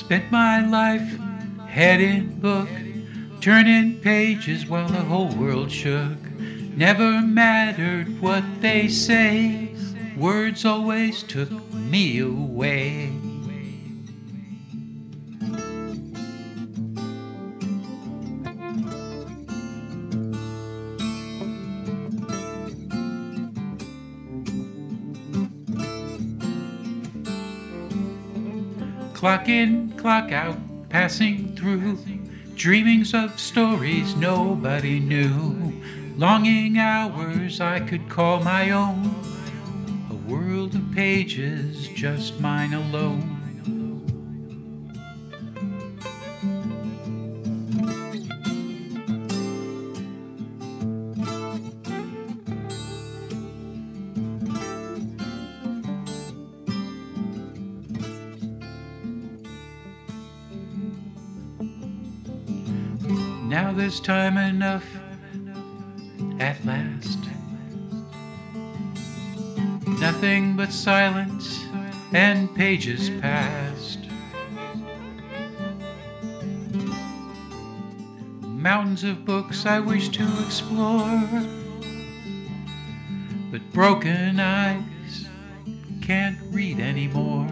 Spent my life head in book, turning pages while the whole world shook. Never mattered what they say, words always took me away. Clock in, clock out, passing through, dreamings of stories nobody knew, longing hours I could call my own, a world of pages just mine alone. Now there's time enough at last. Nothing but silence and pages past. Mountains of books I wish to explore, but broken eyes can't read anymore.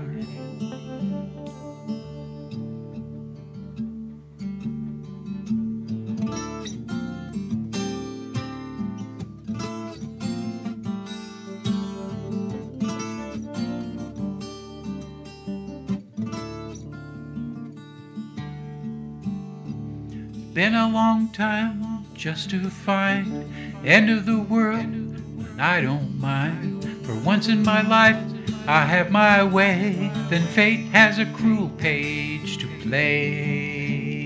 Been a long time just to find end of the world when I don't mind. For once in my life I have my way, then fate has a cruel page to play.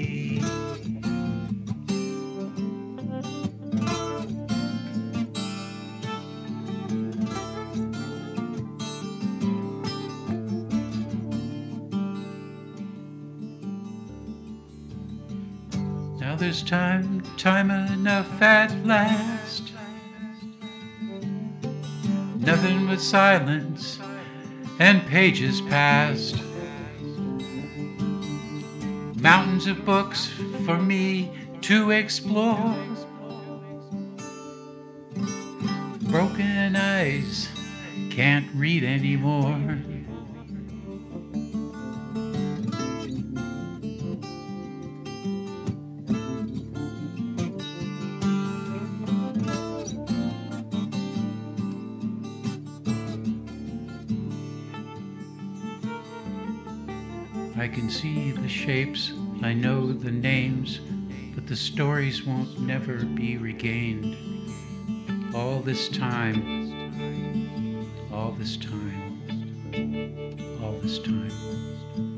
Now there's time enough at last. Nothing but silence and pages past. Mountains of books for me to explore. Broken eyes can't read anymore. I can see the shapes, I know the names, but the stories won't never be regained. All this time, all this time, all this time.